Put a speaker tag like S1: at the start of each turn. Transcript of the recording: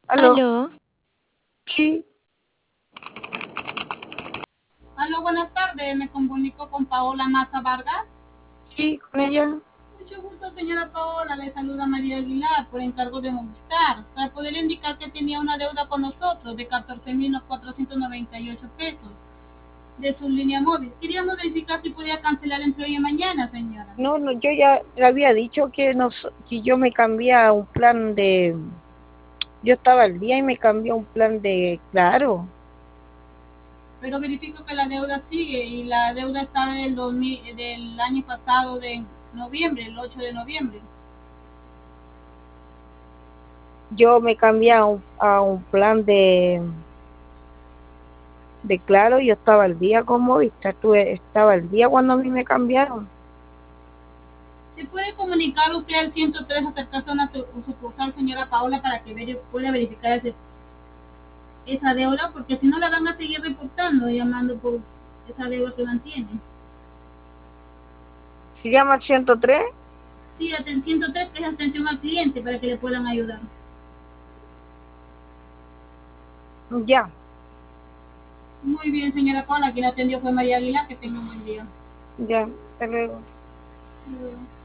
S1: Aló,
S2: Aló,
S1: sí,
S3: Aló, buenas tardes. Me comunico con Paola Maza Vargas.
S1: sí, con ella.
S3: Mucho gusto, señora Paola. Le saluda María Aguilar por encargo de Movistar para poder indicar que tenía una deuda con nosotros de 14.498 pesos de su línea móvil. Queríamos verificar si podía cancelar entre hoy y mañana, señora.
S1: No, no, yo ya le había dicho que, que yo me cambié a un plan de, yo estaba al día y me cambié a un plan de, claro,
S3: Pero verifico que la deuda sigue y la deuda está del año pasado de noviembre, el 8 de noviembre.
S1: yo me cambié a un plan de claro, yo estaba al día con Movistar, estaba al día cuando a mí me cambiaron.
S3: ¿Se puede comunicar usted al 103 acercarse a una sucursal, señora Paola, para que pueda verificar esa deuda? Porque si no la van a seguir reportando, llamando por esa deuda que mantiene.
S1: Se llama el 103,
S3: Sí, 103, que es atención al cliente, para que le puedan ayudar.
S1: ya,
S3: Muy bien, señora Paola, quien atendió fue María Aguilar, que tenga un buen día.
S1: ya, hasta luego.
S3: Hasta luego.